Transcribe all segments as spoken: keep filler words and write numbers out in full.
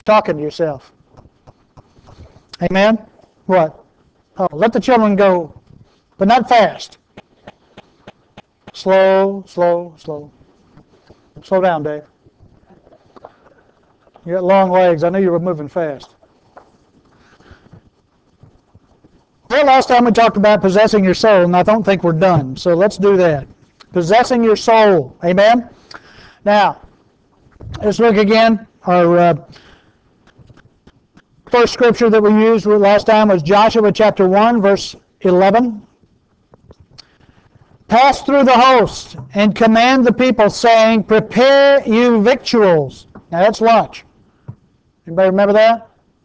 Talking to yourself. Amen? What? Oh, let the children go, but not fast. Slow, slow, slow. Slow down, Dave. You got long legs. I knew you were moving fast. Well, last time we talked about possessing your soul, and I don't think we're done. So let's do that. Possessing your soul. Amen? Now, let's look again. Our uh, first scripture that we used last time was Joshua chapter one, verse eleven. Pass through the host and command the people, saying, prepare you victuals. Now that's lunch. Anybody remember that?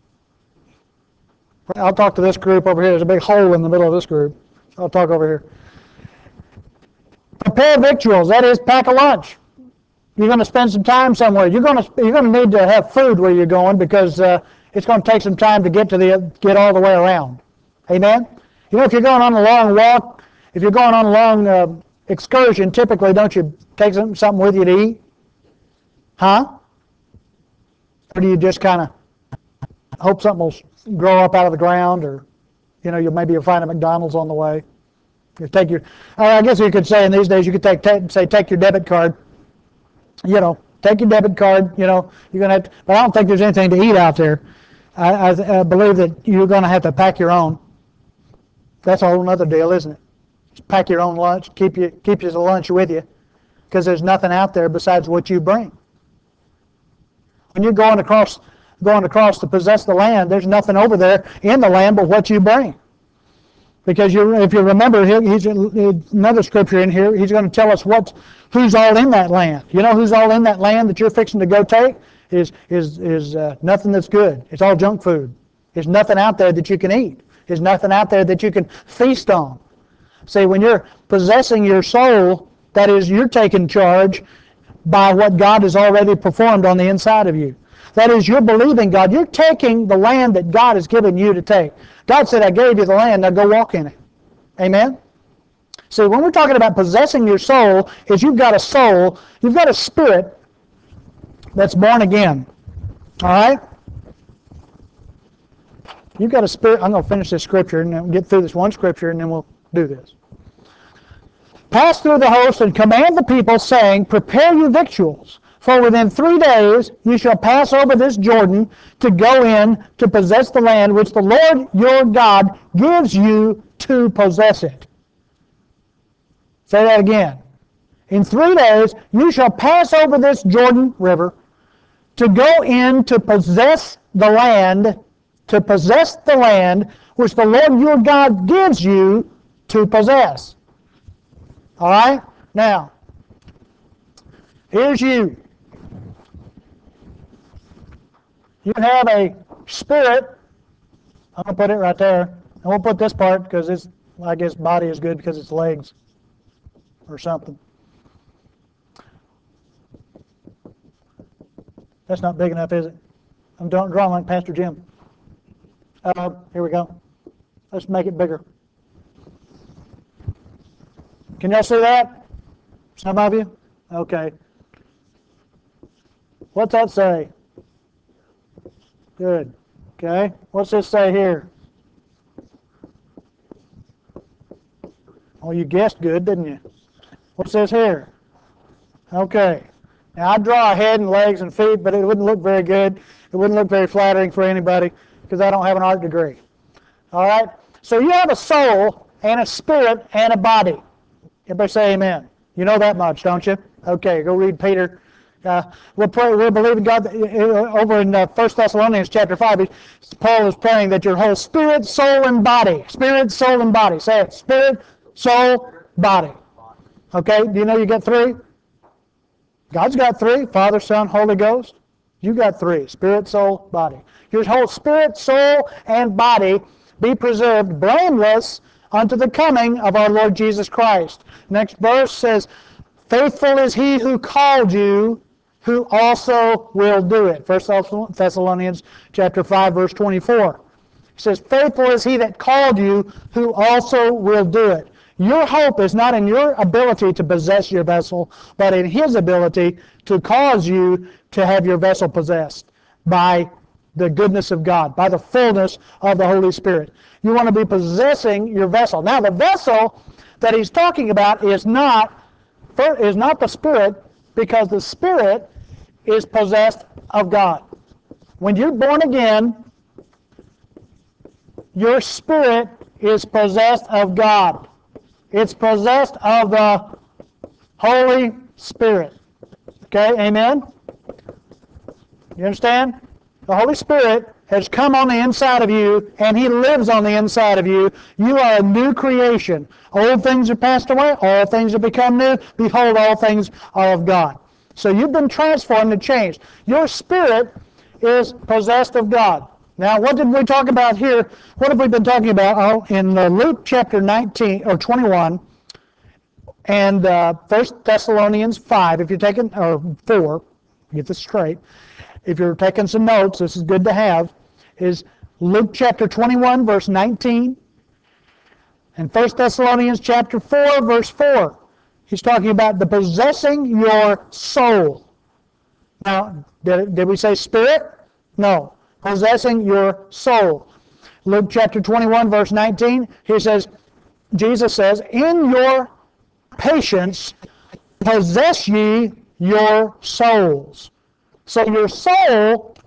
I'll talk to this group over here. There's a big hole in the middle of this group. I'll talk over here. Prepare victuals. That is, pack a lunch. You're going to spend some time somewhere. You're going to you're going to need to have food where you're going because uh, it's going to take some time to get to the get all the way around. Amen. You know, if you're going on a long walk, if you're going on a long uh, excursion, typically don't you take some, something with you to eat? Huh? Or do you just kind of hope something will grow up out of the ground, or you know, you maybe you'll find a McDonald's on the way. You take your, I guess you could say in these days you could take, take say take your debit card. You know, take your debit card. You know, you're gonna have to, but I don't think there's anything to eat out there. I, I, I believe that you're going to have to pack your own. That's a whole other deal, isn't it? Just pack your own lunch. Keep you keep your lunch with you, because there's nothing out there besides what you bring. When you're going across going across to possess the land, there's nothing over there in the land but what you bring. Because you, if you remember, he's another scripture in here. He's going to tell us what, who's all in that land. You know who's all in that land that you're fixing to go take? Is is is uh, nothing that's good. It's all junk food. There's nothing out there that you can eat. There's nothing out there that you can feast on. See, when you're possessing your soul, that is, you're taking charge by what God has already performed on the inside of you. That is, you're believing God. You're taking the land that God has given you to take. God said, I gave you the land, now go walk in it. Amen? See, when we're talking about possessing your soul, is you've got a soul, you've got a spirit that's born again. All right? You've got a spirit. I'm going to finish this scripture and then get through this one scripture and then we'll do this. Pass through the host and command the people, saying, prepare you victuals. For within three days you shall pass over this Jordan to go in to possess the land which the Lord your God gives you to possess it. Say that again. In three days you shall pass over this Jordan River to go in to possess the land, to possess the land which the Lord your God gives you to possess. All right? Now, here's you. You have a spirit. I'm going to put it right there. I won't put this part because it's, I guess body is good because it's legs or something. That's not big enough, is it? I'm drawing like Pastor Jim. Uh, here we go. Let's make it bigger. Can y'all see that? Some of you? Okay. What's that say? Good. Okay. What's this say here? Oh, you guessed good, didn't you? What's this here? Okay. Now, I draw a head and legs and feet, but it wouldn't look very good. It wouldn't look very flattering for anybody because I don't have an art degree. All right? So you have a soul and a spirit and a body. Everybody say amen. You know that much, don't you? Okay, go read Peter. Uh, we're, pray, we're believing God that, uh, over in uh, First Thessalonians chapter five. He, Paul is praying that your whole spirit, soul, and body. Spirit, soul, and body. Say it. Spirit, soul, body. Okay, do you know you got three? God's got three. Father, Son, Holy Ghost. You got three. Spirit, soul, body. Your whole spirit, soul, and body be preserved blameless unto the coming of our Lord Jesus Christ. Next verse says, faithful is he who called you, who also will do it. First Thessalonians chapter five, verse twenty-four. It says, faithful is he that called you, who also will do it. Your hope is not in your ability to possess your vessel, but in his ability to cause you to have your vessel possessed by the goodness of God, by the fullness of the Holy Spirit. You want to be possessing your vessel. Now, the vessel that he's talking about is not, is not the Spirit, because the Spirit is possessed of God. When you're born again, your spirit is possessed of God. It's possessed of the Holy Spirit. Okay, amen? You understand? The Holy Spirit has come on the inside of you, and He lives on the inside of you. You are a new creation. Old things are passed away. All things have become new. Behold, all things are of God. So you've been transformed and changed. Your spirit is possessed of God. Now, what did we talk about here? What have we been talking about? Oh, in uh, Luke chapter nineteen or twenty-one, and uh, First Thessalonians five. If you're taking, or four, get this straight. If you're taking some notes, this is good to have. Is Luke chapter twenty-one, verse nineteen, and First Thessalonians chapter four, verse four. He's talking about the possessing your soul. Now, did, did we say spirit? No. Possessing your soul. Luke chapter twenty-one, verse nineteen, he says, Jesus says, in your patience possess ye your souls. So your soul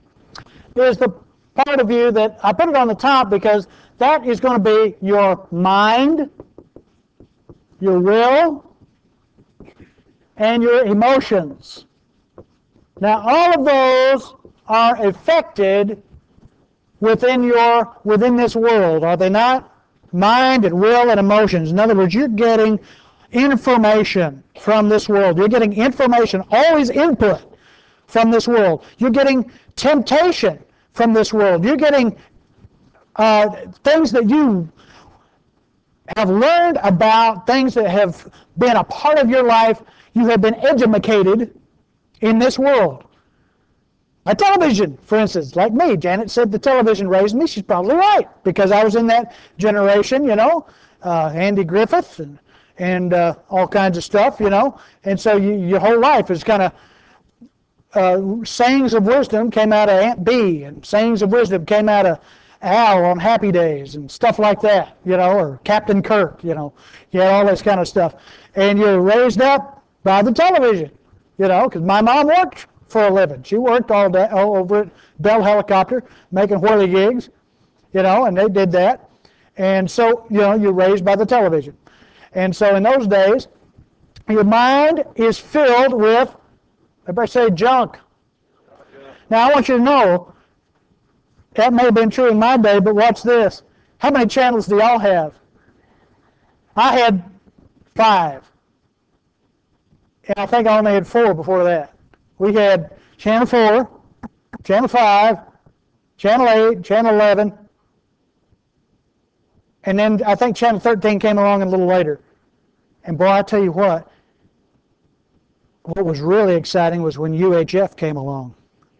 is the part of you that, I put it on the top because that is going to be your mind, your will, and your emotions. Now, all of those are affected within your within this world, are they not? Mind and will and emotions. In other words, you're getting information from this world. You're getting information, always input from this world. You're getting temptation from this world. You're getting uh, things that you have learned about, things that have been a part of your life. You have been educated in this world. A television, for instance, like me. Janet said the television raised me. She's probably right, because I was in that generation, you know, uh, Andy Griffith and, and uh, all kinds of stuff, you know. And so you, your whole life is kind of, uh, sayings of wisdom came out of Aunt Bee, and sayings of wisdom came out of Al on Happy Days and stuff like that, you know, or Captain Kirk, you know. You had all this kind of stuff. And you're raised up by the television, you know, because my mom worked for a living. She worked all day all over at Bell Helicopter making whirligigs, you know, and they did that. And so, you know, you're raised by the television. And so in those days, your mind is filled with, everybody say junk. Now I want you to know, that may have been true in my day, but watch this. How many channels do y'all have? I had five. And I think I only had four before that. We had Channel four, Channel five, Channel eight, Channel eleven, and then I think Channel thirteen came along a little later. And boy, I tell you what, what was really exciting was when U H F came along.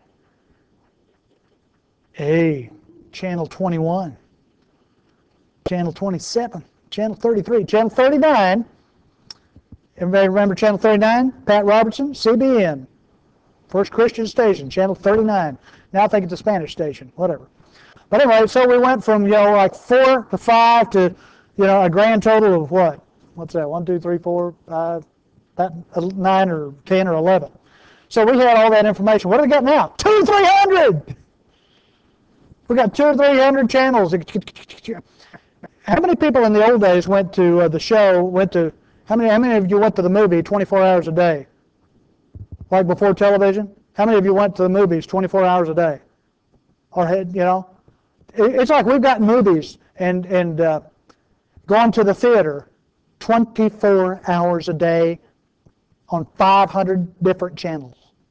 Hey, Channel twenty-one, Channel twenty-seven, Channel thirty-three, Channel thirty-nine. Everybody remember Channel thirty-nine? Pat Robertson, C B N. First Christian station, Channel thirty-nine. Now I think it's a Spanish station, whatever. But anyway, so we went from, you know, like four to five to, you know, a grand total of what? What's that? One, two, three, four, five, that, nine or ten or eleven. So we had all that information. What do we got now? Two, three hundred! We got two or three hundred channels. How many people in the old days went to uh, the show, went to, how many, how many of you went to the movie twenty-four hours a day? Like before television? How many of you went to the movies twenty-four hours a day? Or had, you know? It's like we've got movies and, and uh, gone to the theater twenty-four hours a day on five hundred different channels.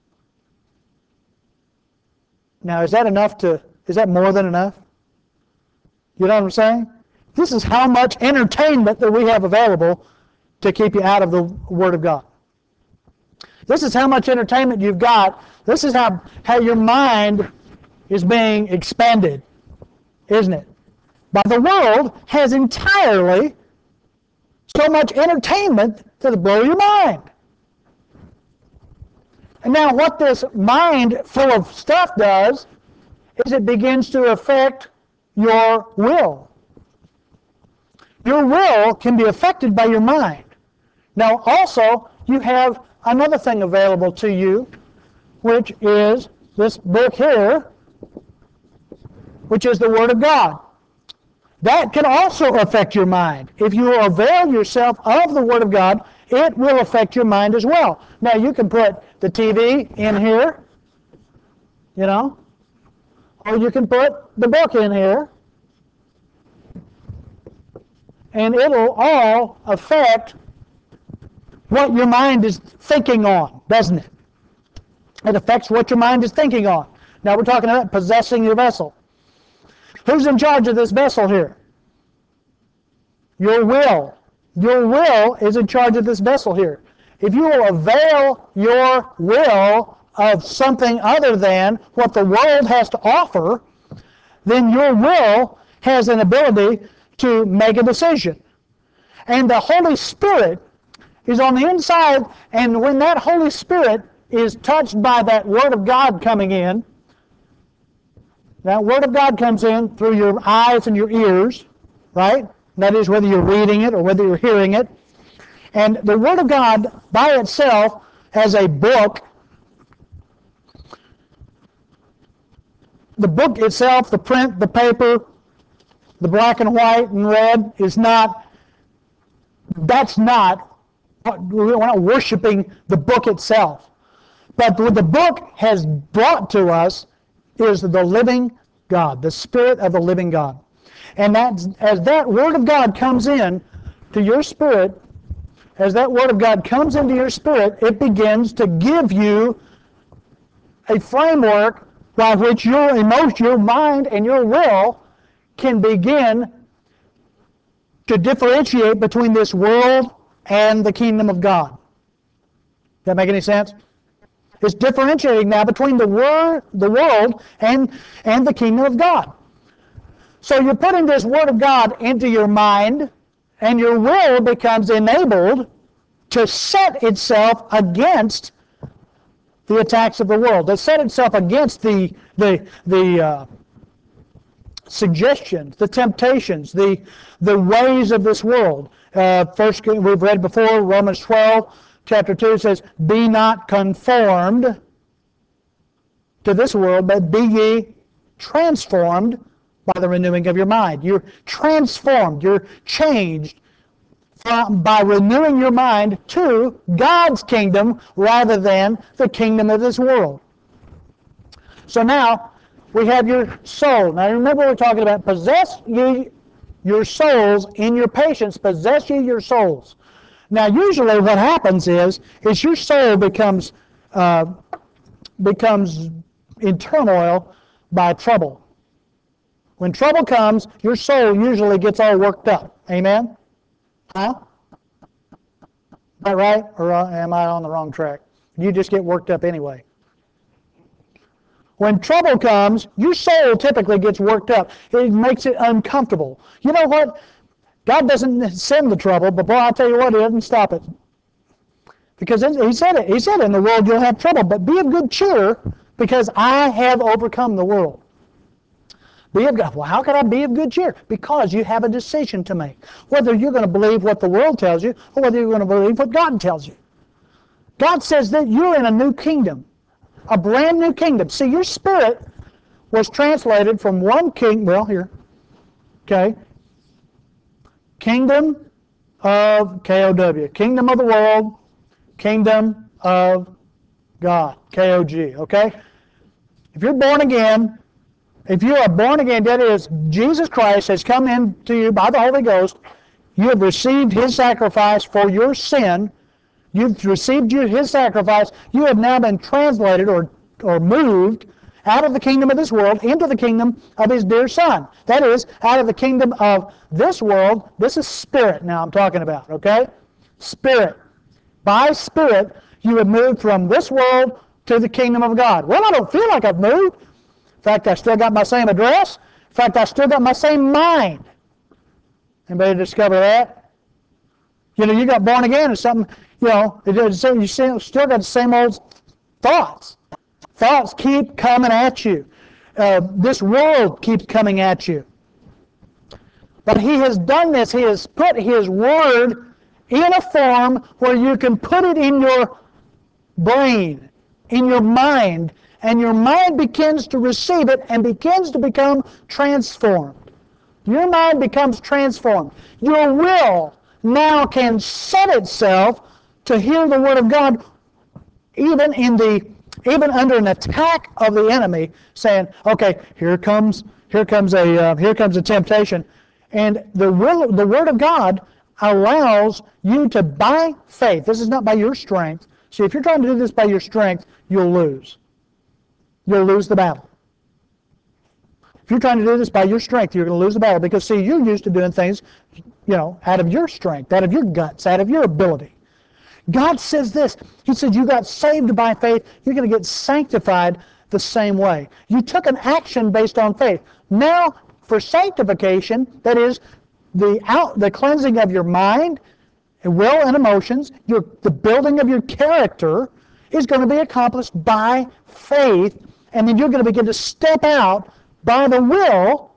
Now, is that enough to, is that more than enough? You know what I'm saying? This is how much entertainment that we have available to keep you out of the Word of God. This is how much entertainment you've got. This is how, how your mind is being expanded, isn't it? But the world has entirely so much entertainment that'll blow your mind. And now what this mind full of stuff does is it begins to affect your will. Your will can be affected by your mind. Now also, you have another thing available to you, which is this book here, which is the Word of God. That can also affect your mind. If you avail yourself of the Word of God, it will affect your mind as well. Now, you can put the T V in here, you know, or you can put the book in here, and it'll all affect what your mind is thinking on, doesn't it? It affects what your mind is thinking on. Now, we're talking about possessing your vessel. Who's in charge of this vessel here? Your will. Your will is in charge of this vessel here. If you will avail your will of something other than what the world has to offer, then your will has an ability to make a decision. And the Holy Spirit is on the inside, and when that Holy Spirit is touched by that Word of God coming in, that Word of God comes in through your eyes and your ears, right? That is, whether you're reading it or whether you're hearing it. And the Word of God by itself as a book, the book itself, the print, the paper, the black and white and red is not, that's not, we're not worshiping the book itself. But what the book has brought to us is the living God, the Spirit of the living God. And that, as that Word of God comes in to your spirit, as that Word of God comes into your spirit, it begins to give you a framework by which your emotion, your mind, and your will can begin to differentiate between this world and the kingdom of God. Does that make any sense? It's differentiating now between the, word, the world and, and the kingdom of God. So you're putting this Word of God into your mind, and your will becomes enabled to set itself against the attacks of the world, to set itself against the, the, the uh, suggestions, the temptations, the, the ways of this world. Uh, first, we've read before, Romans twelve, chapter two says, "Be not conformed to this world, but be ye transformed by the renewing of your mind." You're transformed, you're changed from, by renewing your mind to God's kingdom rather than the kingdom of this world. So now, we have your soul. Now remember, we're talking about possess ye your souls in your patience, possess ye your souls. Now usually what happens is, is your soul becomes, uh, becomes in turmoil by trouble. When trouble comes, your soul usually gets all worked up. Amen? Huh? Is that right? Or am I on the wrong track? You just get worked up anyway. When trouble comes, your soul typically gets worked up. It makes it uncomfortable. You know what? God doesn't send the trouble, but boy, I'll tell you what, He doesn't stop it. Because He said it. He said, "In the world you'll have trouble, but be of good cheer, because I have overcome the world." Be of good. Well, how can I be of good cheer? Because you have a decision to make. Whether you're going to believe what the world tells you, or whether you're going to believe what God tells you. God says that you're in a new kingdom. A brand new kingdom. See, your spirit was translated from one king, well, here, okay, kingdom of K O W, kingdom of the world, kingdom of God, K O G, okay? If you're born again, if you are born again, that is, Jesus Christ has come into you by the Holy Ghost, you have received His sacrifice for your sin. You've received His sacrifice. You have now been translated or, or moved out of the kingdom of this world into the kingdom of His dear Son. That is, out of the kingdom of this world. This is spirit now I'm talking about, okay? Spirit. By spirit, you have moved from this world to the kingdom of God. Well, I don't feel like I've moved. In fact, I still got my same address. In fact, I still got my same mind. Anybody discover that? You know, you got born again or something, you know, you still got the same old thoughts. Thoughts keep coming at you. uh, this world keeps coming at you. But He has done this. He has put His Word in a form where you can put it in your brain, in your mind, and your mind begins to receive it and begins to become transformed. Your mind becomes transformed. Your will now can set itself to hear the Word of God, even in the even under an attack of the enemy, saying, "Okay, here comes here comes a uh, here comes a temptation," and the will the Word of God allows you to, by faith. This is not by your strength. See, if you're trying to do this by your strength, you'll lose. You'll lose the battle. If you're trying to do this by your strength, you're going to lose the battle, because, see, you're used to doing things, you know, out of your strength, out of your guts, out of your ability. God says this. He said, you got saved by faith. You're going to get sanctified the same way. You took an action based on faith. Now, for sanctification, that is the out, the cleansing of your mind, will, and emotions, your, the building of your character is going to be accomplished by faith, and then you're going to begin to step out by the will,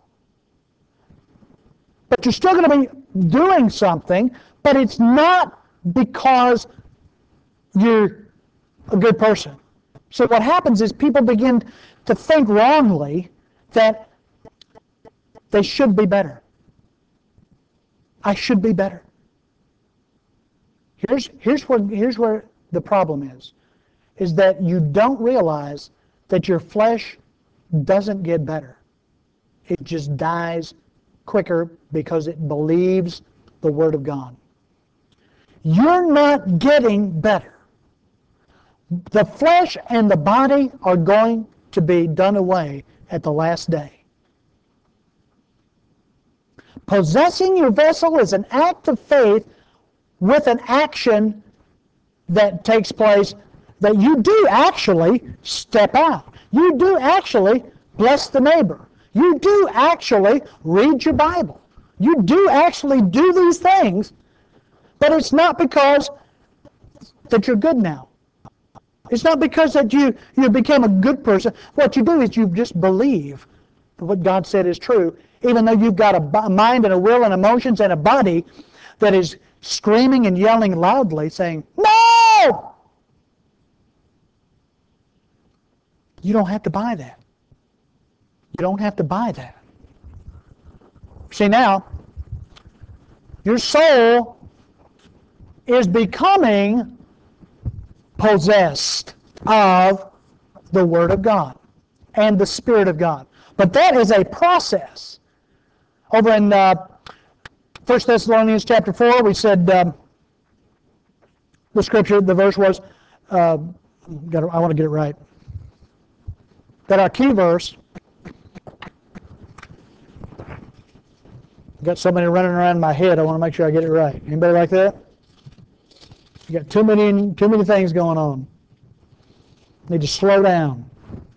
but you're still going to be doing something, but it's not because you're a good person. So what happens is people begin to think wrongly that they should be better. I should be better. Here's, here's, where, here's where the problem is, is that you don't realize that your flesh doesn't get better. It just dies quicker because it believes the Word of God. You're not getting better. The flesh and the body are going to be done away at the last day. Possessing your vessel is an act of faith with an action that takes place, that you do actually step out. You do actually bless the neighbor. You do actually read your Bible. You do actually do these things, but it's not because that you're good now. It's not because that you, you became a good person. What you do is you just believe that what God said is true, even though you've got a mind and a will and emotions and a body that is screaming and yelling loudly, saying, "No!" You don't have to buy that. You don't have to buy that. See, now, your soul is becoming possessed of the Word of God and the Spirit of God. But that is a process. Over in uh, First Thessalonians chapter four, we said, um, the scripture, the verse was, uh, gotta, I want to get it right, that our key verse, got so many running around in my head, I want to make sure I get it right. Anybody like that? You got too many, too many things going on. Need to slow down.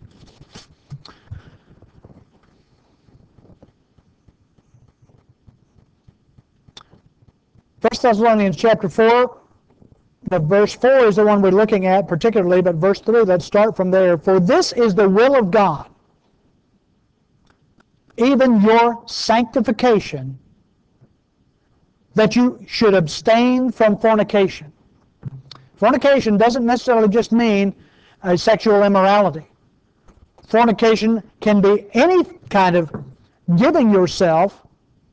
First Thessalonians chapter four, the verse four is the one we're looking at particularly, but verse three, let's start from there. For this is the will of God, even your sanctification, that you should abstain from fornication. Fornication doesn't necessarily just mean a sexual immorality. Fornication can be any kind of giving yourself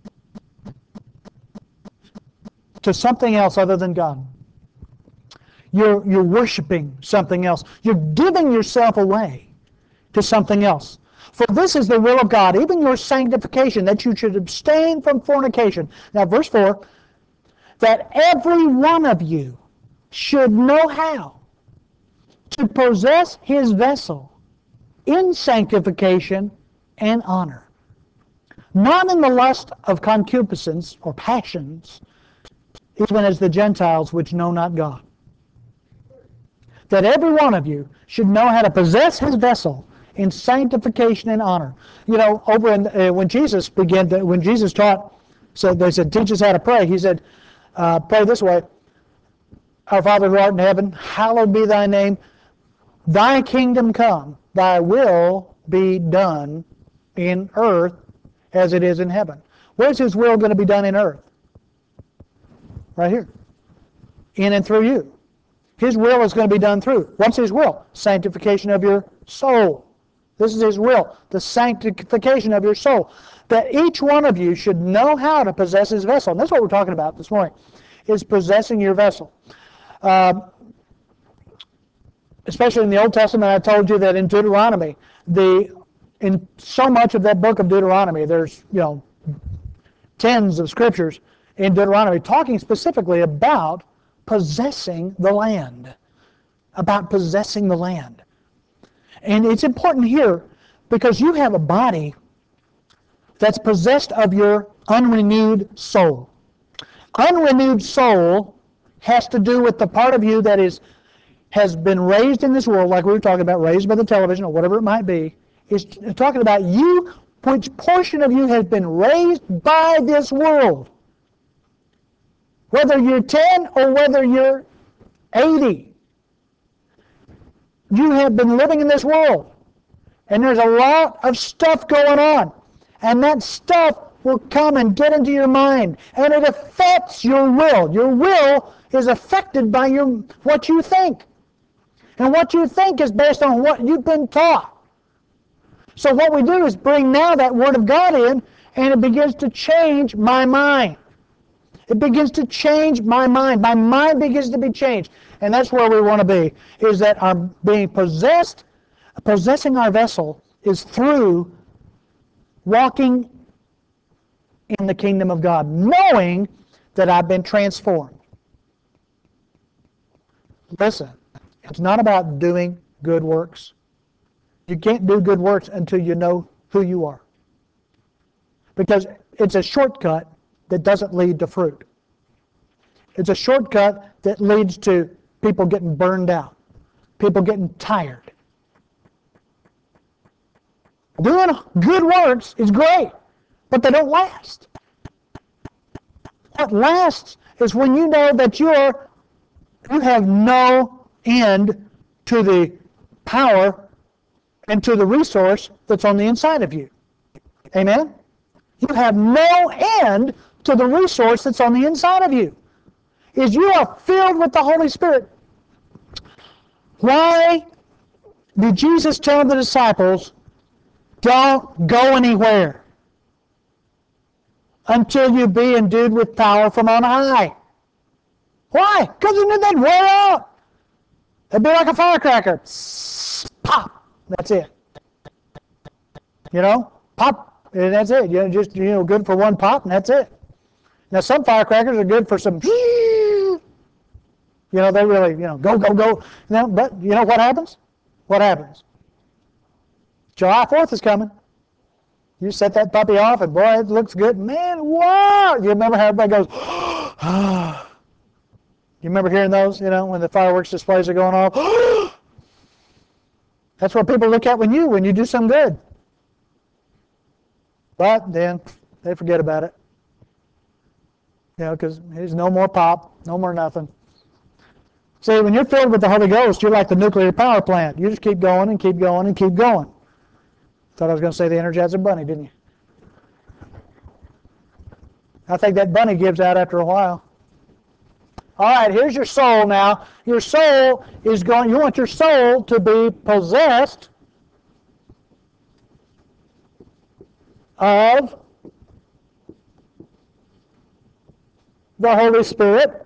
to something else other than God. You're, you're worshiping something else. You're giving yourself away to something else. For this is the will of God, even your sanctification, that you should abstain from fornication. Now, verse four, that every one of you should know how to possess his vessel in sanctification and honor, not in the lust of concupiscence or passions, even as the Gentiles which know not God. That every one of you should know how to possess his vessel in sanctification and honor. You know, over in uh, when Jesus began, to, when Jesus taught, so they said, "Teach us how to pray." He said, uh, "Pray this way: Our Father who art in heaven, hallowed be thy name. Thy kingdom come. Thy will be done in earth as it is in heaven. Where's His will going to be done in earth? Right here. In and through you. His will is going to be done through. What's His will? Sanctification of your soul. This is His will. The sanctification of your soul. That each one of you should know how to possess his vessel. And that's what we're talking about this morning, is possessing your vessel. Uh, especially in the Old Testament, I told you that in Deuteronomy, the in so much of that book of Deuteronomy, there's, you know, tens of scriptures in Deuteronomy talking specifically about possessing the land. About possessing the land. And it's important here because you have a body that's possessed of your unrenewed soul. Unrenewed soul has to do with the part of you that is has been raised in this world, like we were talking about, raised by the television or whatever it might be. Is talking about you, which portion of you has been raised by this world. Whether you're ten or whether you're eighty. You have been living in this world. And there's a lot of stuff going on. And that stuff will come and get into your mind. And it affects your will. Your will is affected by your what you think. And what you think is based on what you've been taught. So what we do is bring now that Word of God in, and it begins to change my mind. It begins to change my mind. My mind begins to be changed. And that's where we want to be, is that our being possessed, possessing our vessel is through walking in the kingdom of God, knowing that I've been transformed. Listen, it's not about doing good works. You can't do good works until you know who you are. Because it's a shortcut that doesn't lead to fruit. It's a shortcut that leads to people getting burned out, people getting tired. Doing good works is great, but they don't last. What lasts is when you know that you're, you have no end to the power and to the resource that's on the inside of you. Amen? You have no end to the resource that's on the inside of you. Is you are filled with the Holy Spirit. Why did Jesus tell the disciples, don't go anywhere until you be endued with power from on high? Why? Because he knew they'd wear out. It'd be like a firecracker. Pop. That's it. You know? Pop. And that's it. You know, just, you know, good for one pop, and that's it. Now, some firecrackers are good for some, you know, they really, you know, go, go, go. You know, but you know what happens? What happens? July fourth is coming. You set that puppy off, and boy, it looks good. Man, wow! You remember how everybody goes, ah. You remember hearing those, you know, when the fireworks displays are going off? That's what people look at when you, when you do something good. But then they forget about it. You know, because there's no more pop, no more nothing. See, when you're filled with the Holy Ghost, you're like the nuclear power plant. You just keep going and keep going and keep going. Thought I was going to say the Energizer Bunny, didn't you? I think that bunny gives out after a while. All right, here's your soul now. Your soul is going, you want your soul to be possessed of the Holy Spirit.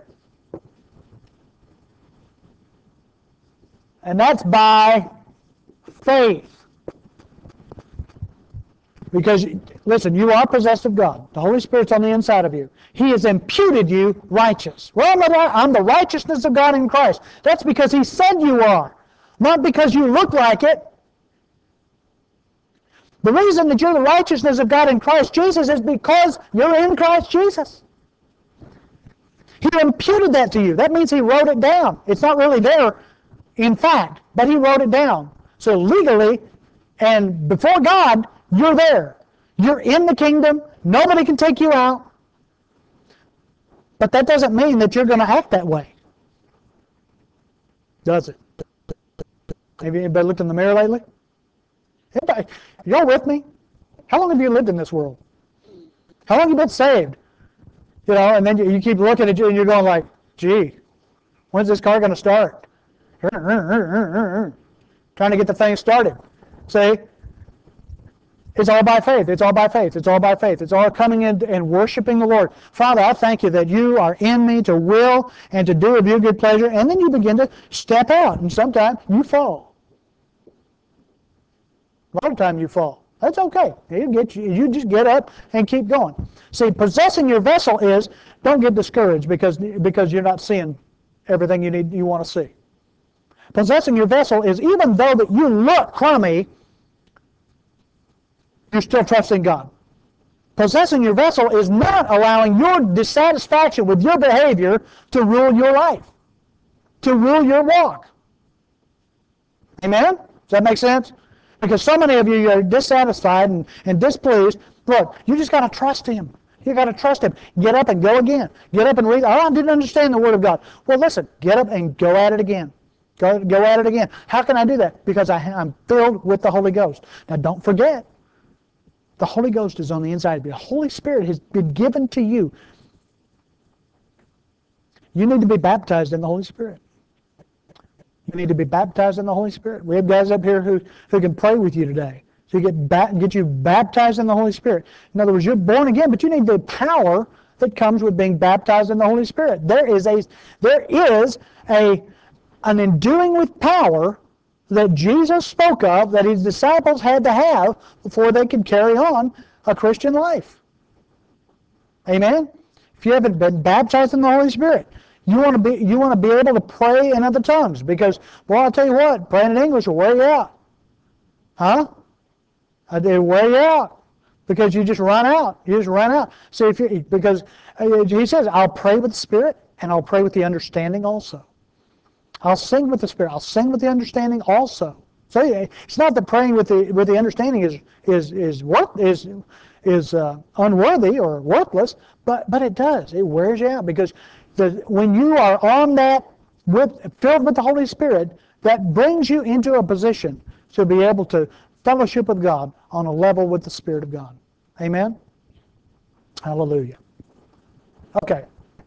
And that's by faith. Because, listen, you are possessed of God. The Holy Spirit's on the inside of you. He has imputed you righteous. Well, I'm the righteousness of God in Christ. That's because He said you are, not because you look like it. The reason that you're the righteousness of God in Christ Jesus is because you're in Christ Jesus. He imputed that to you. That means He wrote it down. It's not really there in fact, but He wrote it down. So legally and before God, you're there. You're in the kingdom. Nobody can take you out. But that doesn't mean that you're going to act that way. Does it? Have anybody looked in the mirror lately? Anybody, y'all with me? How long have you lived in this world? How long have you been saved? You know, and then you, you keep looking at you and you're going like, gee, when's this car going to start? Trying to get the thing started. See? It's all by faith. It's all by faith. It's all by faith. It's all coming in and worshiping the Lord. Father, I thank you that you are in me to will and to do of your good pleasure. And then you begin to step out. And sometimes you fall. A lot of times you fall. That's okay. You, get, you just get up and keep going. See, possessing your vessel is, don't get discouraged because, because you're not seeing everything you need you want to see. Possessing your vessel is, even though that you look crummy, you're still trusting God. Possessing your vessel is not allowing your dissatisfaction with your behavior to rule your life, to rule your walk. Amen? Does that make sense? Because so many of you are dissatisfied and, and displeased. Look, you just got to trust Him. You got to trust Him. Get up and go again. Get up and read. Oh, I didn't understand the Word of God. Well, listen, get up and go at it again. Go, go at it again. How can I do that? Because I, I'm filled with the Holy Ghost. Now, don't forget, the Holy Ghost is on the inside of you. The Holy Spirit has been given to you. You need to be baptized in the Holy Spirit. You need to be baptized in the Holy Spirit. We have guys up here who, who can pray with you today. So you get, ba- get you baptized in the Holy Spirit. In other words, you're born again, but you need the power that comes with being baptized in the Holy Spirit. There is a there is a an enduing with power that Jesus spoke of, that His disciples had to have before they could carry on a Christian life. Amen? If you haven't been baptized in the Holy Spirit, you want to be you want to be able to pray in other tongues, because, well, I'll tell you what, praying in English will wear you out. Huh? It'll wear you out, because you just run out. You just run out. See, if you because He says, I'll pray with the Spirit and I'll pray with the understanding also. I'll sing with the Spirit. I'll sing with the understanding also. So it's not that praying with the with the understanding is is is worth is is uh, unworthy or worthless, but but it does. It wears you out, because the when you are on that with filled with the Holy Spirit, that brings you into a position to be able to fellowship with God on a level with the Spirit of God. Amen. Hallelujah. Okay.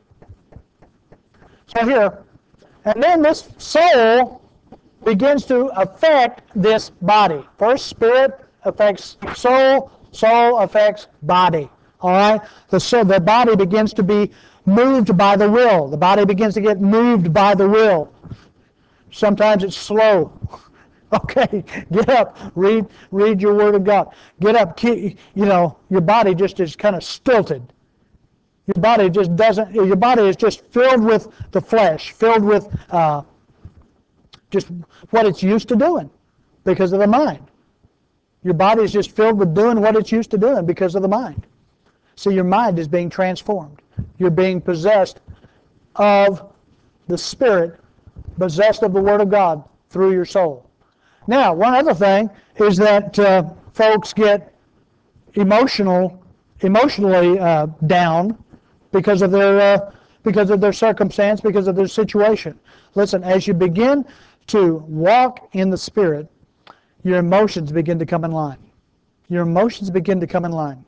So here. And then this soul begins to affect this body. First, spirit affects soul, soul affects body. All right? The, so the body begins to be moved by the will. The body begins to get moved by the will. Sometimes it's slow. Okay, get up, read read your Word of God. Get up, keep, you know, your body just is kind of stilted. Your body just doesn't, your body is just filled with the flesh, filled with uh, just what it's used to doing because of the mind. Your body is just filled with doing what it's used to doing because of the mind. So your mind is being transformed. You're being possessed of the Spirit, possessed of the Word of God through your soul. Now, one other thing is that uh, folks get emotional, emotionally uh, down because of their uh, because of their circumstance, because of their situation. Listen, as you begin to walk in the Spirit, your emotions begin to come in line. Your emotions begin to come in line.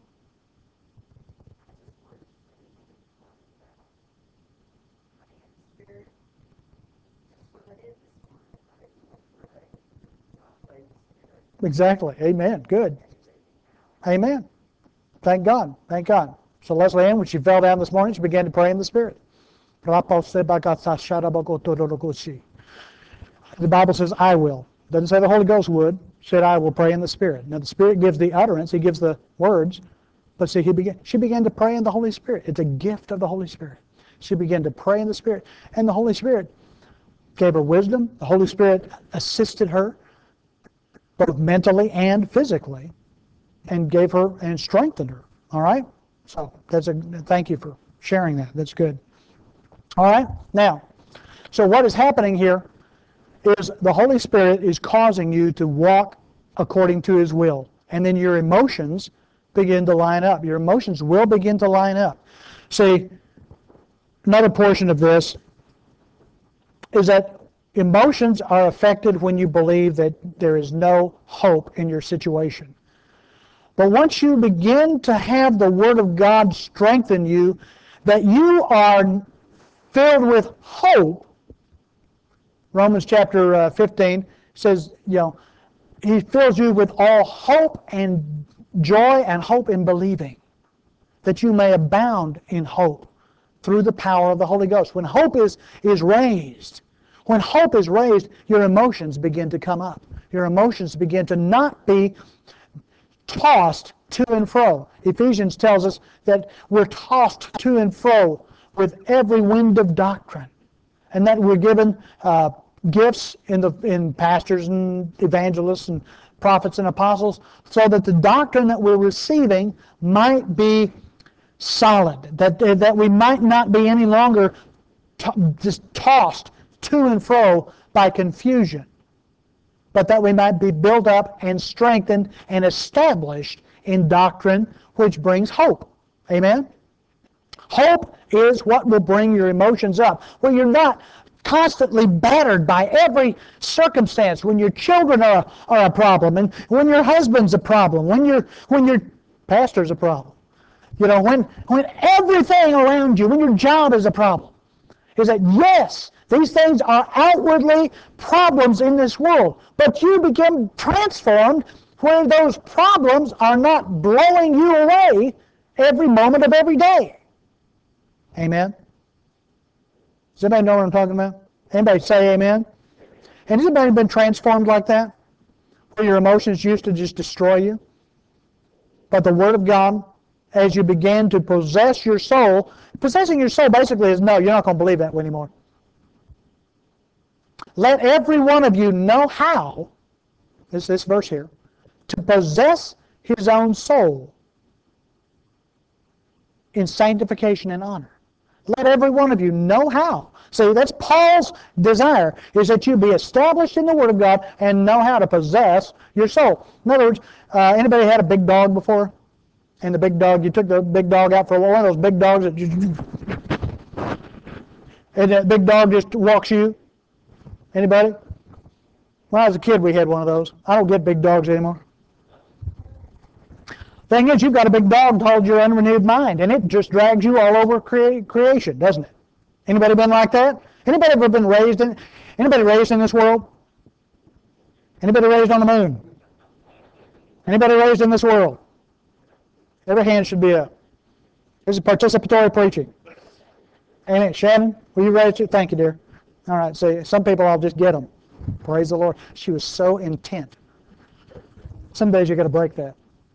Exactly. Amen. Good. Amen. Thank God. Thank God. So Leslie Ann, when she fell down this morning, she began to pray in the Spirit. The Bible says, I will. It doesn't say the Holy Ghost would. It said, I will pray in the Spirit. Now, the Spirit gives the utterance. He gives the words. But see, he began, she began to pray in the Holy Spirit. It's a gift of the Holy Spirit. She began to pray in the Spirit. And the Holy Spirit gave her wisdom. The Holy Spirit assisted her, both mentally and physically, and gave her and strengthened her. All right? So that's a thank you for sharing that. That's good. All right? Now, so what is happening here is the Holy Spirit is causing you to walk according to His will. And then your emotions begin to line up. Your emotions will begin to line up. See, another portion of this is that Emotions are affected when you believe that there is no hope in your situation. But once you begin to have the Word of God strengthen you, that you are filled with hope, Romans chapter uh, fifteen says, you know, He fills you with all hope and joy and hope in believing, that you may abound in hope through the power of the Holy Ghost. When hope is, is raised, when hope is raised, your emotions begin to come up. Your emotions begin to not be tossed to and fro. Ephesians tells us that we're tossed to and fro with every wind of doctrine, and that we're given uh, gifts in the in pastors and evangelists and prophets and apostles, so that the doctrine that we're receiving might be solid, that that we might not be any longer t- just tossed to and fro by confusion, but that we might be built up and strengthened and established in doctrine which brings hope. Amen? Hope is what will bring your emotions up, where you're not constantly battered by every circumstance, when your children are a, are a problem, and when your husband's a problem, when your when your pastor's a problem. You know, when, when everything around you, when your job is a problem, is that yes, these things are outwardly problems in this world, but you become transformed where those problems are not blowing you away every moment of every day. Amen? Does anybody know what I'm talking about? Anybody say amen? Has anybody been transformed like that? Where your emotions used to just destroy you? But the Word of God, as you begin to possess your soul, possessing your soul basically is, no, you're not going to believe that anymore. Let every one of you know how, this this verse here, to possess his own soul in sanctification and honor. Let every one of you know how. See, that's Paul's desire, is that you be established in the Word of God and know how to possess your soul. In other words, uh, anybody had a big dog before? And the big dog, you took the big dog out for a walk, one of those big dogs that just, and that big dog just walks you? Anybody? When I was a kid, we had one of those. I don't get big dogs anymore. Thing is, you've got a big dog to hold your unrenewed mind, and it just drags you all over crea- creation, doesn't it? Anybody been like that? Anybody ever been raised in? Anybody raised in this world? Anybody raised on the moon? Anybody raised in this world? Every hand should be up. This is participatory preaching. Amen. Shannon, were you raised? Thank you, dear. All right. See, some people I'll just get them. Praise the Lord. She was so intent. Some days you got to break that.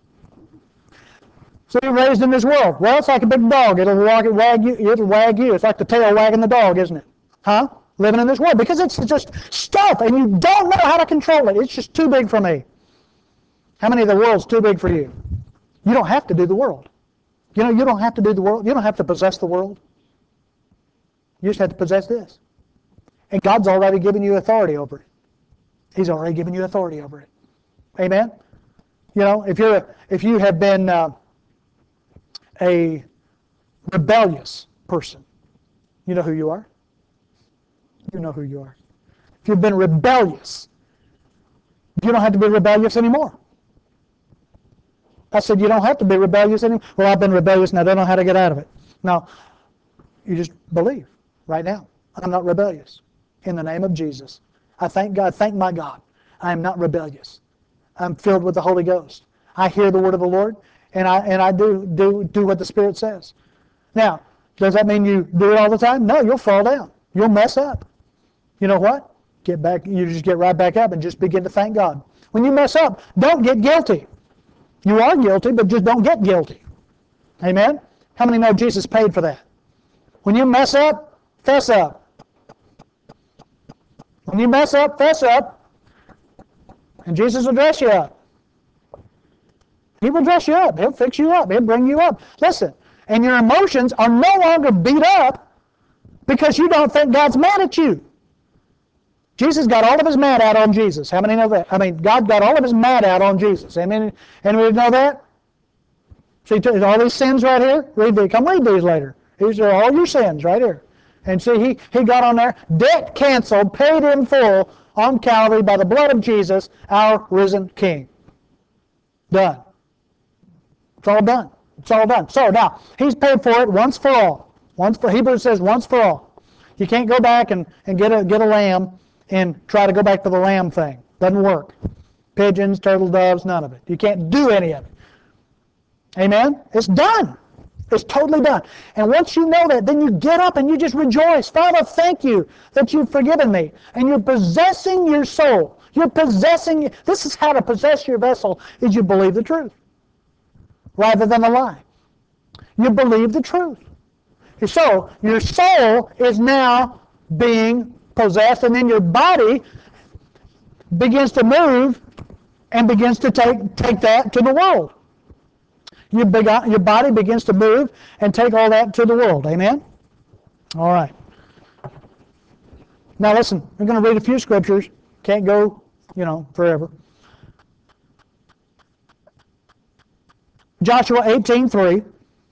So you're raised in this world. Well, it's like a big dog. It'll wag, wag you. It'll wag you. It's like the tail wagging the dog, isn't it? Huh? Living in this world, because it's just stuff, and you don't know how to control it. It's just too big for me. How many of the world's too big for you? You don't have to do the world. You know, you don't have to do the world. You don't have to possess the world. You just have to possess this. And God's already given you authority over it. He's already given you authority over it. Amen? You know, if you're if you have been uh, a rebellious person, you know who you are? You know who you are. If you've been rebellious, you don't have to be rebellious anymore. I said, you don't have to be rebellious anymore. Well, I've been rebellious and I don't know how to get out of it. No, you just believe right now. I'm not rebellious. In the name of Jesus. I thank God, thank my God. I am not rebellious. I'm filled with the Holy Ghost. I hear the word of the Lord, and I and I do do do what the Spirit says. Now, does that mean you do it all the time? No, you'll fall down. You'll mess up. You know what? Get back. You just get right back up and just begin to thank God. When you mess up, don't get guilty. You are guilty, but just don't get guilty. Amen? How many know Jesus paid for that? When you mess up, fess up. When you mess up, fess up, and Jesus will dress you up. He will dress you up. He'll fix you up. He'll bring you up. Listen, and your emotions are no longer beat up because you don't think God's mad at you. Jesus got all of his mad out on Jesus. How many know that? I mean, God got all of his mad out on Jesus. Amen. Anybody know that? See, all these sins right here. Read these. Come read these later. These are all your sins right here. And see, he, he got on there, debt canceled, paid in full on Calvary by the blood of Jesus, our risen King. Done. It's all done. It's all done. So now, he's paid for it once for all. Once for Hebrews says once for all. You can't go back and, and get a get a lamb and try to go back to the lamb thing. Doesn't work. Pigeons, turtle doves, none of it. You can't do any of it. Amen? It's done. It's totally done. And once you know that, then you get up and you just rejoice. Father, thank you that you've forgiven me. And you're possessing your soul. You're possessing, this is how to possess your vessel, is you believe the truth rather than a lie. You believe the truth. So, your soul is now being possessed, and then your body begins to move and begins to take, take that to the world. Your, your body begins to move and take all that to the world. Amen? All right. Now listen, we're going to read a few scriptures. Can't go, you know, forever. Joshua eighteen three.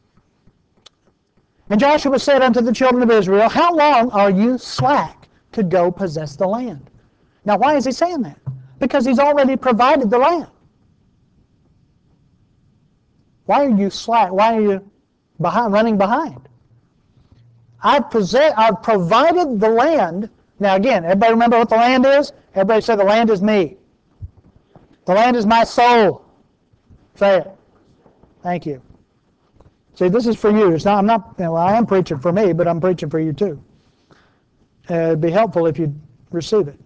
And Joshua said unto the children of Israel, how long are you slack to go possess the land? Now why is he saying that? Because he's already provided the land. Why are you slack? Why are you behind, running behind? I've, possess, I've provided the land. Now again, everybody remember what the land is? Everybody say the land is me. The land is my soul. Say it. Thank you. See, this is for you. It's not, I'm not, well, I am preaching for me, but I'm preaching for you too. Uh, it'd be helpful if you'd receive it.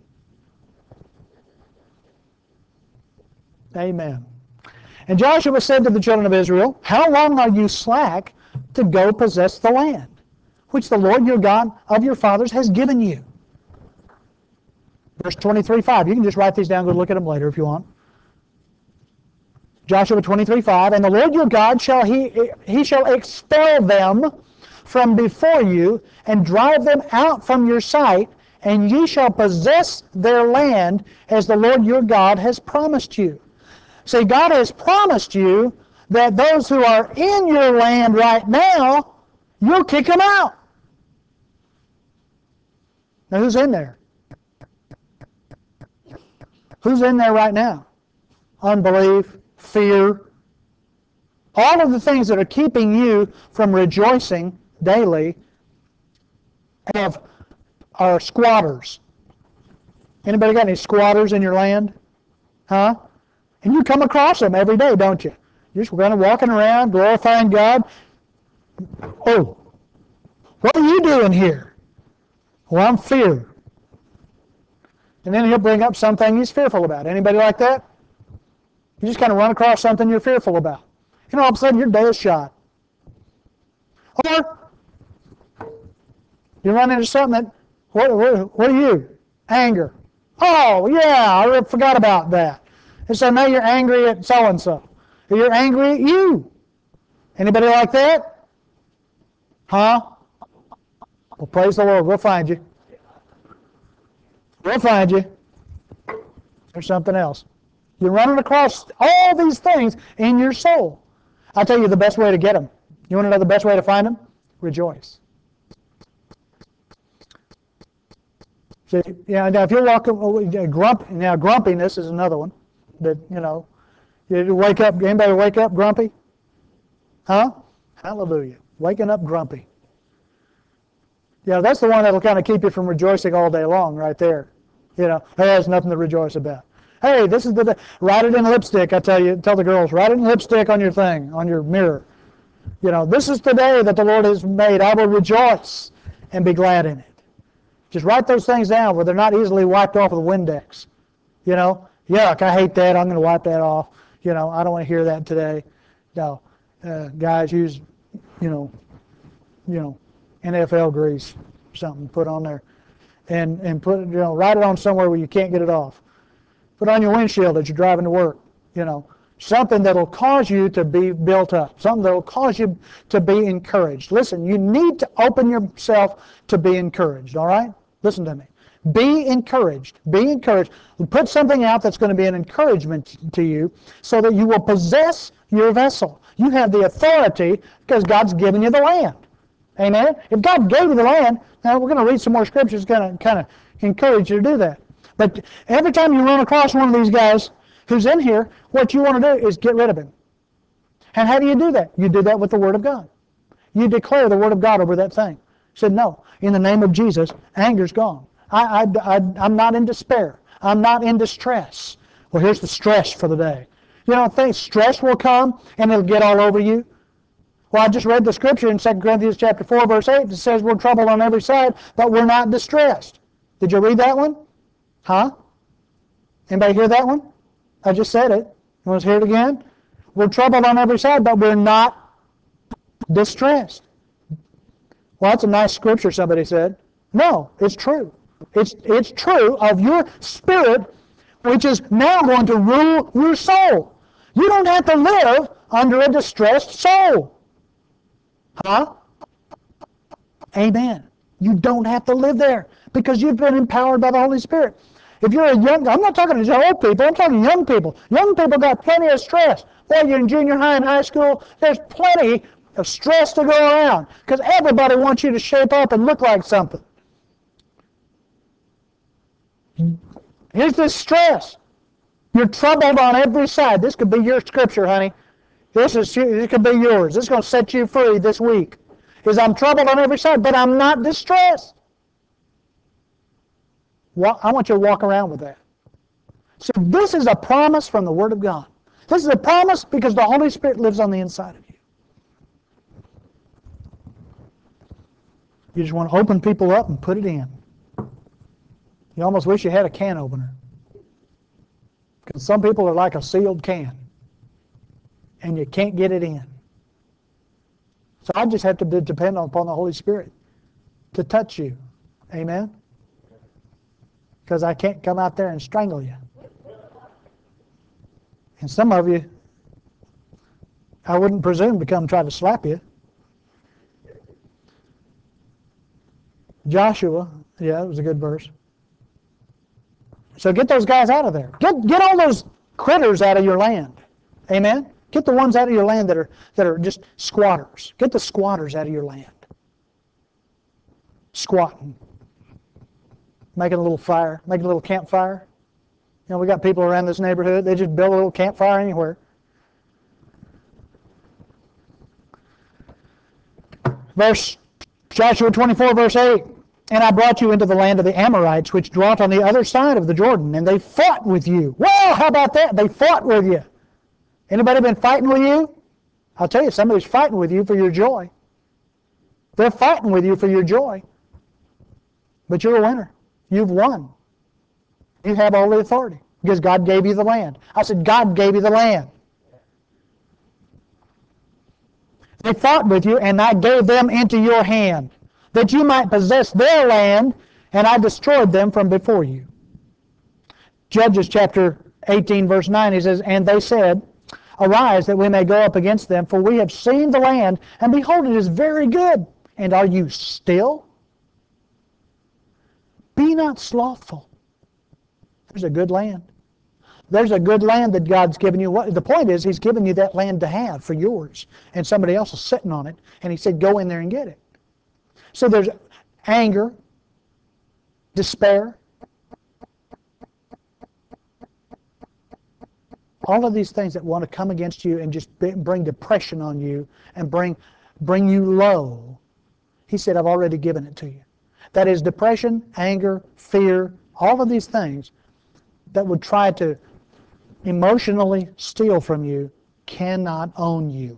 Amen. And Joshua said to the children of Israel, how long are you slack to go possess the land, which the Lord your God of your fathers has given you? Verse twenty-three five. You can just write these down, go look at them later if you want. Joshua twenty-three five. And the Lord your God shall he, he shall expel them from before you, and drive them out from your sight, and ye shall possess their land as the Lord your God has promised you. See, God has promised you that those who are in your land right now, you'll kick them out. Now, who's in there? Who's in there right now? Unbelief, fear, all of the things that are keeping you from rejoicing daily have, are squatters. Anybody got any squatters in your land? Huh? And you come across them every day, don't you? You're just kind of walking around, glorifying God. Oh, what are you doing here? Well, I'm feared. And then he'll bring up something he's fearful about. Anybody like that? You just kind of run across something you're fearful about. You know, all of a sudden your day is shot. Or you run into something that, what, what, what are you? Anger. Oh, yeah, I forgot about that. And so now you're angry at so-and-so. Or you're angry at you. Anybody like that? Huh? Well, praise the Lord. We'll find you. We'll find you. There's something else. You're running across all these things in your soul. I'll tell you the best way to get them. You want to know the best way to find them? Rejoice. See, yeah, now if you're walking, grump, now grumpiness is another one. That, you know, you wake up, anybody wake up grumpy? Huh? Hallelujah. Waking up grumpy. Yeah, that's the one that'll kind of keep you from rejoicing all day long right there. You know, hey, there's nothing to rejoice about. Hey, this is the day. Write it in lipstick, I tell you, tell the girls, write it in lipstick on your thing, on your mirror. You know, this is the day that the Lord has made. I will rejoice and be glad in it. Just write those things down where they're not easily wiped off with a Windex. You know, yuck, I hate that. I'm going to wipe that off. You know, I don't want to hear that today. No, uh, guys, use, you know, you know, N F L grease, something put on there, and and put it, you know, write it on somewhere where you can't get it off. Put it on your windshield as you're driving to work. You know, something that'll cause you to be built up. Something that'll cause you to be encouraged. Listen, you need to open yourself to be encouraged. All right, listen to me. Be encouraged. Be encouraged. Put something out that's going to be an encouragement to you so that you will possess your vessel. You have the authority because God's given you the land. Amen? If God gave you the land, now we're going to read some more scriptures going to kind of encourage you to do that. But every time you run across one of these guys who's in here, what you want to do is get rid of him. And how do you do that? You do that with the Word of God. You declare the Word of God over that thing. Said, no, in the name of Jesus, anger's gone. I, I, I, I'm not in despair. I'm not in distress. Well, here's the stress for the day. You don't think stress will come and it'll get all over you? Well, I just read the scripture in Second Corinthians chapter four, verse eight. It says we're troubled on every side, but we're not distressed. Did you read that one? Huh? Anybody hear that one? I just said it. You want to hear it again? We're troubled on every side, but we're not distressed. Well, that's a nice scripture, somebody said. No, it's true. It's, it's true of your spirit, which is now going to rule your soul. You don't have to live under a distressed soul. Huh? Amen. You don't have to live there because you've been empowered by the Holy Spirit. If you're a young, I'm not talking to old people, I'm talking to young people. Young people got plenty of stress. Boy, you're in junior high and high school, there's plenty of stress to go around because everybody wants you to shape up and look like something. Here's this stress. You're troubled on every side. This could be your scripture, honey. This is this could be yours. This is going to set you free this week. Is I'm troubled on every side, but I'm not distressed. Well, I want you to walk around with that. So this is a promise from the Word of God. This is a promise because the Holy Spirit lives on the inside of you. You just want to open people up and put it in. You almost wish you had a can opener. Because some people are like a sealed can. And you can't get it in. So I just have to depend upon the Holy Spirit to touch you. Amen? Because I can't come out there and strangle you. And some of you, I wouldn't presume to come try to slap you. Joshua, yeah, that was a good verse. So get those guys out of there. Get get all those critters out of your land. Amen? Get the ones out of your land that are that are just squatters. Get the squatters out of your land. Squatting. Making a little fire, making a little campfire. You know, we got people around this neighborhood, they just build a little campfire anywhere. Verse Joshua twenty-four, verse eight. And I brought you into the land of the Amorites, which dwelt on the other side of the Jordan, and they fought with you. Well, how about that? They fought with you. Anybody been fighting with you? I'll tell you, somebody's fighting with you for your joy. They're fighting with you for your joy. But you're a winner. You've won. You have all the authority because God gave you the land. I said, God gave you the land. They fought with you, and I gave them into your hand, that you might possess their land, and I destroyed them from before you. Judges chapter eighteen, verse nine, he says, and they said, arise, that we may go up against them, for we have seen the land, and behold, it is very good. And are you still? Be not slothful. There's a good land. There's a good land that God's given you. What, the point is, He's given you that land to have for yours, and somebody else is sitting on it, and He said, go in there and get it. So there's anger, despair, all of these things that want to come against you and just bring depression on you and bring, bring you low. He said, I've already given it to you. That is depression, anger, fear, all of these things that would try to emotionally steal from you cannot own you.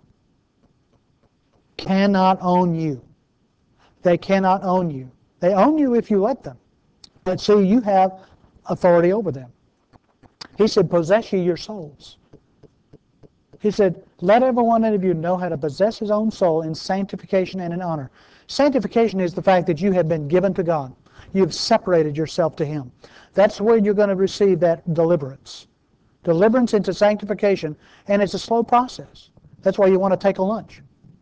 Cannot own you. They cannot own you. They own you if you let them. But see, you have authority over them. He said, possess ye your souls. He said, let every one of you know how to possess his own soul in sanctification and in honor. Sanctification is the fact that you have been given to God. You've separated yourself to Him. That's where you're going to receive that deliverance. Deliverance into sanctification, and it's a slow process. That's why you want to take a lunch.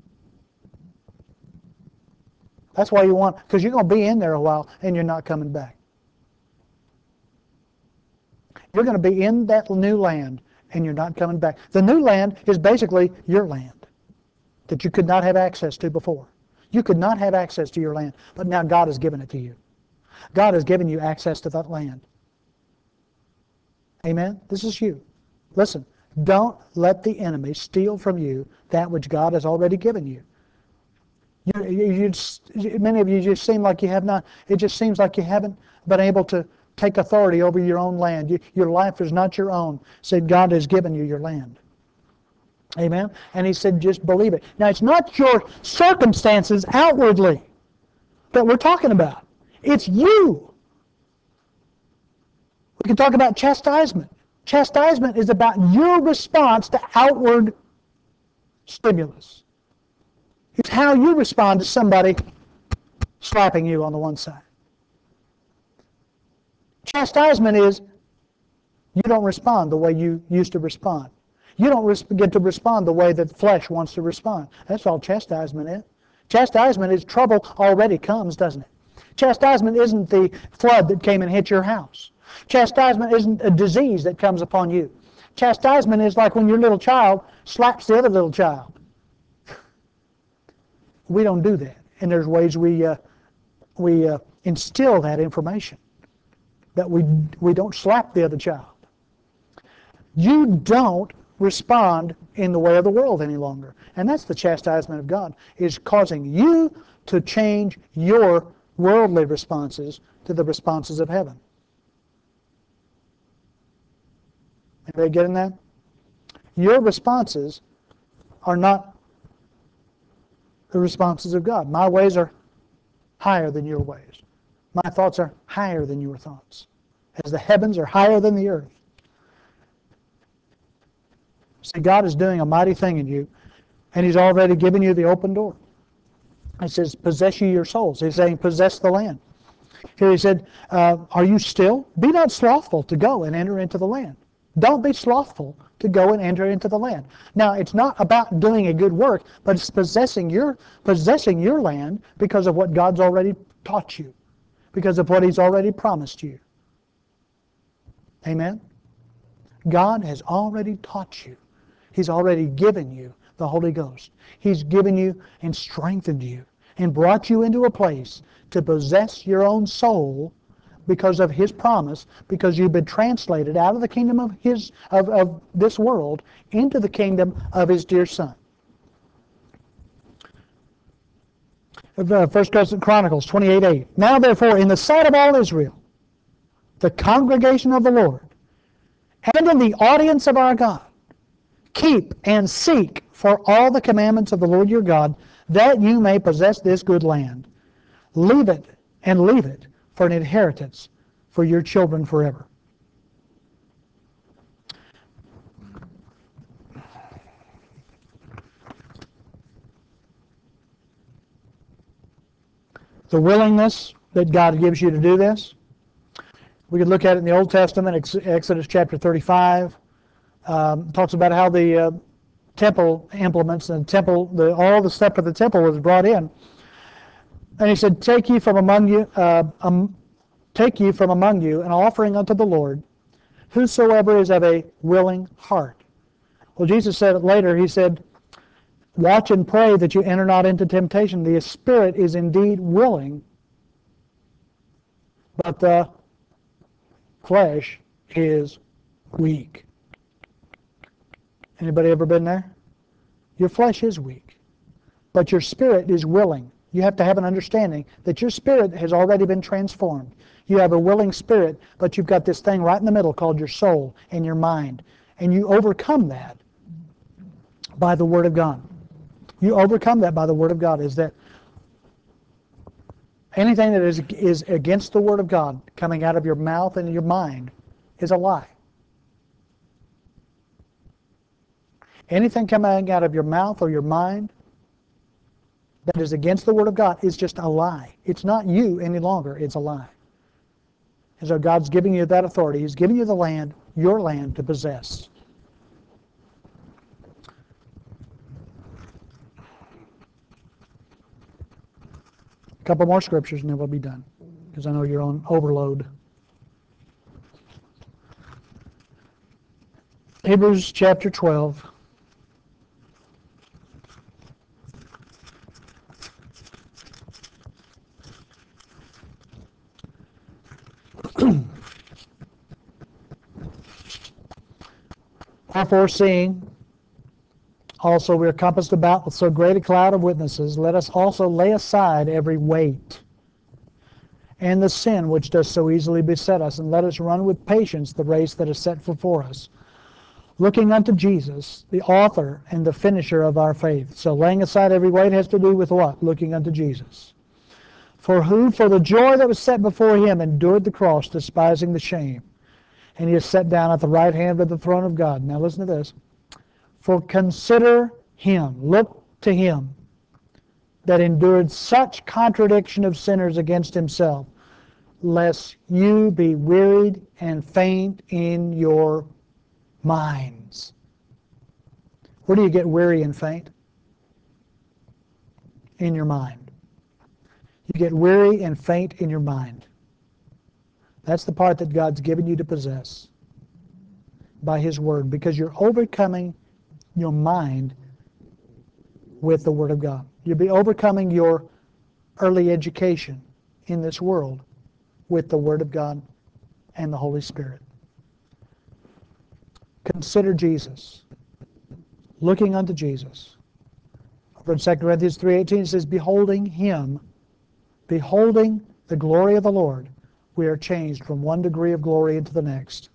That's why you want, because you're going to be in there a while and you're not coming back. You're going to be in that new land and you're not coming back. The new land is basically your land that you could not have access to before. You could not have access to your land, but now God has given it to you. God has given you access to that land. Amen? This is you. Listen, don't let the enemy steal from you that which God has already given you. You, you, you just, many of you just seem like you have not, it just seems like you haven't been able to take authority over your own land. You, your life is not your own. Said God has given you your land. Amen? And he said just believe it. Now it's not your circumstances outwardly that we're talking about. It's you. We can talk about chastisement. Chastisement is about your response to outward stimulus. It's how you respond to somebody slapping you on the one side. Chastisement is you don't respond the way you used to respond. You don't res- get to respond the way that the flesh wants to respond. That's all chastisement is. Chastisement is trouble already comes, doesn't it? Chastisement isn't the flood that came and hit your house. Chastisement isn't a disease that comes upon you. Chastisement is like when your little child slaps the other little child. We don't do that. And there's ways we uh, we uh, instill that information, that we, we don't slap the other child. You don't respond in the way of the world any longer. And that's the chastisement of God, is causing you to change your worldly responses to the responses of heaven. Anybody getting that? Your responses are not the responses of God. My ways are higher than your ways. My thoughts are higher than your thoughts. As the heavens are higher than the earth. See, God is doing a mighty thing in you, and He's already given you the open door. He says, possess ye your souls. He's saying, possess the land. Here He said, uh, are you still? Be not slothful to go and enter into the land. Don't be slothful to go and enter into the land. Now, it's not about doing a good work, but it's possessing your, possessing your land because of what God's already taught you, because of what He's already promised you. Amen? God has already taught you. He's already given you the Holy Ghost. He's given you and strengthened you and brought you into a place to possess your own soul because of His promise, because you've been translated out of the kingdom of His of, of this world into the kingdom of His dear Son. First Chronicles twenty-eight eight. Now therefore, in the sight of all Israel, the congregation of the Lord, and in the audience of our God, keep and seek for all the commandments of the Lord your God, that you may possess this good land. Leave it and leave it for an inheritance for your children forever. The willingness that God gives you to do this. We could look at it in the Old Testament, Exodus chapter thirty-five. Um, talks about how the uh, temple implements and temple, the, all the stuff of the temple was brought in. And He said, "Take ye from among you, uh, um, take ye from among you an offering unto the Lord, whosoever is of a willing heart." Well, Jesus said it later. He said, "Watch and pray that you enter not into temptation. The spirit is indeed willing, but the flesh is weak." Anybody ever been there? Your flesh is weak, but your spirit is willing. You have to have an understanding that your spirit has already been transformed. You have a willing spirit, but you've got this thing right in the middle called your soul and your mind. And you overcome that by the Word of God. You overcome that by the Word of God. Is that anything that is, is against the Word of God coming out of your mouth and your mind is a lie. Anything coming out of your mouth or your mind that is against the Word of God is just a lie. It's not you any longer, it's a lie. And so God's giving you that authority. He's giving you the land, your land, to possess. A couple more scriptures and then we'll be done, because I know you're on overload. Hebrews chapter twelve. Wherefore, seeing also we are compassed about with so great a cloud of witnesses, let us also lay aside every weight and the sin which does so easily beset us, and let us run with patience the race that is set before us, looking unto Jesus, the author and the finisher of our faith. So laying aside every weight has to do with what? Looking unto Jesus. For who, for the joy that was set before him, endured the cross, despising the shame, and he is set down at the right hand of the throne of God. Now listen to this. For consider him, look to him, that endured such contradiction of sinners against himself, lest you be wearied and faint in your minds. Where do you get weary and faint? In your mind. You get weary and faint in your mind. That's the part that God's given you to possess by His Word, because you're overcoming your mind with the Word of God. You'll be overcoming your early education in this world with the Word of God and the Holy Spirit. Consider Jesus. Looking unto Jesus. Over in Second Corinthians three eighteen it says, beholding Him, beholding the glory of the Lord, we are changed from one degree of glory into the next.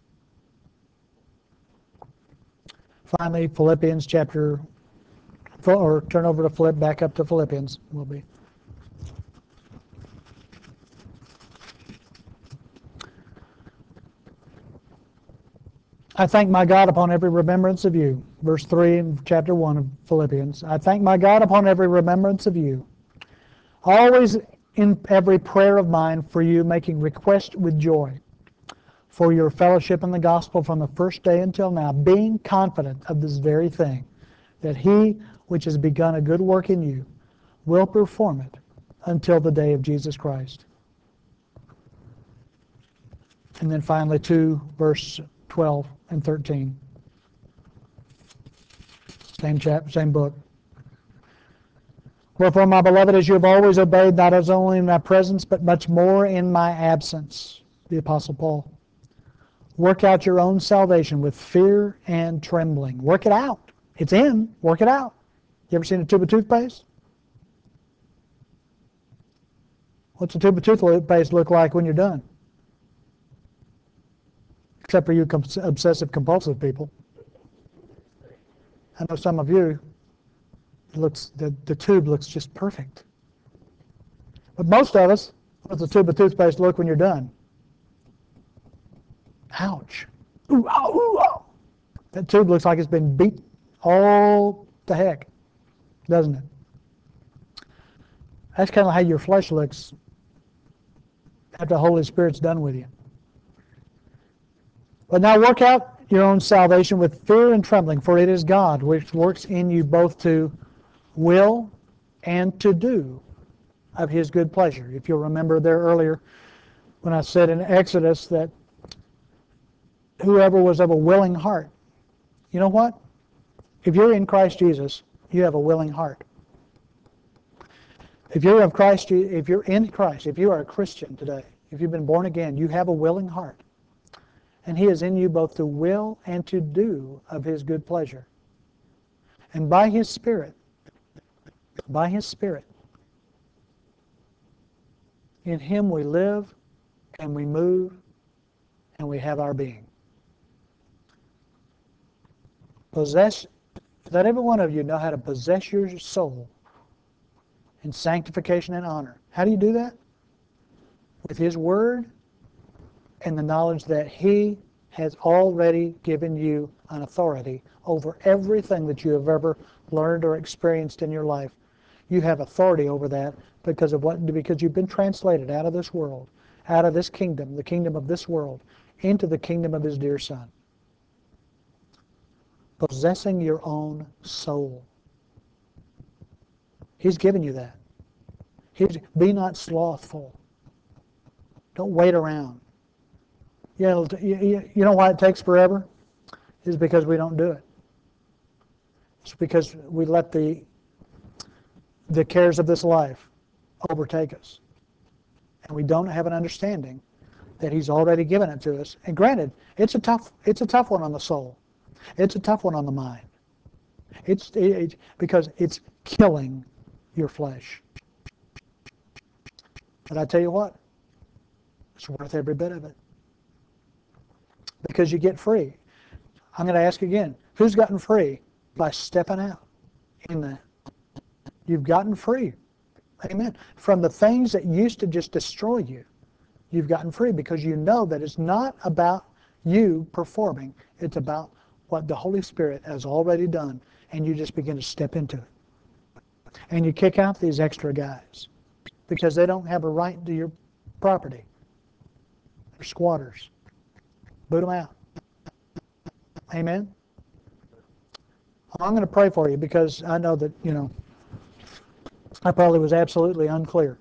Finally, Philippians chapter, or turn over to Philipp, back up to Philippians, will be. I thank my God upon every remembrance of you. Verse three in chapter one of Philippians. I thank my God upon every remembrance of you, always in every prayer of mine for you, making request with joy for your fellowship in the gospel from the first day until now, being confident of this very thing, that He which has begun a good work in you will perform it until the day of Jesus Christ. And then finally, two, verse twelve and thirteen. Same chapter, same book. Wherefore, my beloved, as you have always obeyed, not as only in my presence, but much more in my absence, the Apostle Paul. Work out your own salvation with fear and trembling. Work it out. It's in. Work it out. You ever seen a tube of toothpaste? What's a tube of toothpaste look like when you're done? Except for you obsessive compulsive people. I know some of you, it looks the, the tube looks just perfect. But most of us, what's a tube of toothpaste look when you're done? Ouch. Ooh, ow, ooh, ow. That tube looks like it's been beat all to heck, doesn't it? That's kind of how your flesh looks after the Holy Spirit's done with you. But now work out your own salvation with fear and trembling, for it is God which works in you both to will and to do of His good pleasure. If you'll remember there earlier when I said in Exodus that whoever was of a willing heart, you know what? If you're in Christ Jesus, you have a willing heart. If you're of Christ, if you're in Christ, if you are a Christian today, if you've been born again, you have a willing heart. And He is in you both to will and to do of His good pleasure. And by His Spirit, by His Spirit, in Him we live and we move and we have our being. Possess, let every one of you know how to possess your soul in sanctification and honor. How do you do that? With His Word and the knowledge that He has already given you an authority over everything that you have ever learned or experienced in your life. You have authority over that because of what? Because you've been translated out of this world, out of this kingdom, the kingdom of this world, into the kingdom of His dear Son. Possessing your own soul. He's given you that. He's, be not slothful. Don't wait around. You know, you know why it takes forever? It's because we don't do it. It's because we let the the cares of this life overtake us. And we don't have an understanding that He's already given it to us. And granted, it's a tough, it's a tough one on the soul. It's a tough one on the mind. It's it, it, because it's killing your flesh. But I tell you what, it's worth every bit of it. Because you get free. I'm going to ask again, who's gotten free by stepping out in that? You've gotten free. Amen. From the things that used to just destroy you, you've gotten free because you know that it's not about you performing. It's about what the Holy Spirit has already done, and you just begin to step into it. And you kick out these extra guys because they don't have a right to your property. They're squatters. Boot them out. Amen. I'm going to pray for you because I know that, you know, I probably was absolutely unclear.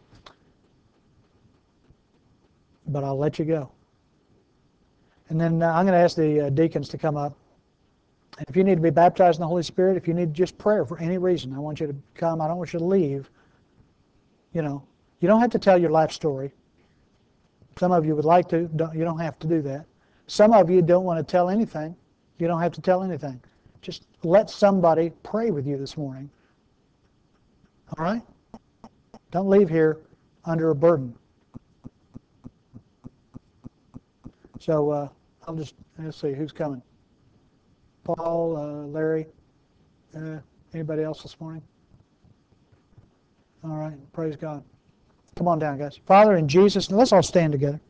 But I'll let you go. And then uh, I'm going to ask the uh, deacons to come up. If you need to be baptized in the Holy Spirit, if you need just prayer for any reason, I want you to come. I don't want you to leave. You know, you don't have to tell your life story. Some of you would like to. Don't, you don't have to do that. Some of you don't want to tell anything. You don't have to tell anything. Just let somebody pray with you this morning. All right? Don't leave here under a burden. So uh, I'll just, let's see, who's coming? Paul, uh, Larry, uh, anybody else this morning? All right, praise God. Come on down, guys. Father, in Jesus' name, let's all stand together.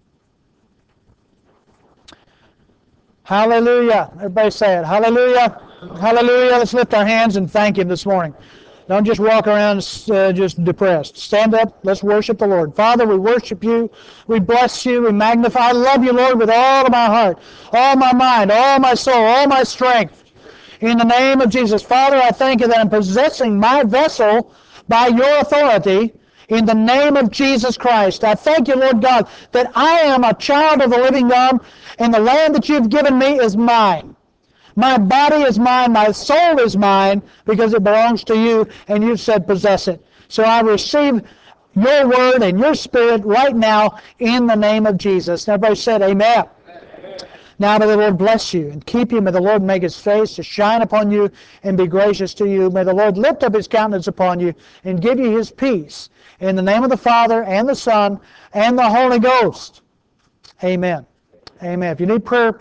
Hallelujah. Everybody say it. Hallelujah. Hallelujah. Let's lift our hands and thank Him this morning. Don't just walk around uh, just depressed. Stand up. Let's worship the Lord. Father, we worship You. We bless You. We magnify. I love You, Lord, with all of my heart, all my mind, all my soul, all my strength. In the name of Jesus. Father, I thank You that I'm possessing my vessel by Your authority in the name of Jesus Christ. I thank You, Lord God, that I am a child of the living God, and the land that You've given me is mine. My body is mine, my soul is mine, because it belongs to You, and You've said possess it. So I receive Your word and Your Spirit right now in the name of Jesus. Everybody said amen. Amen. Now may the Lord bless you and keep you. May the Lord make His face to shine upon you and be gracious to you. May the Lord lift up His countenance upon you and give you His peace. In the name of the Father and the Son and the Holy Ghost. Amen. Amen. If you need prayer,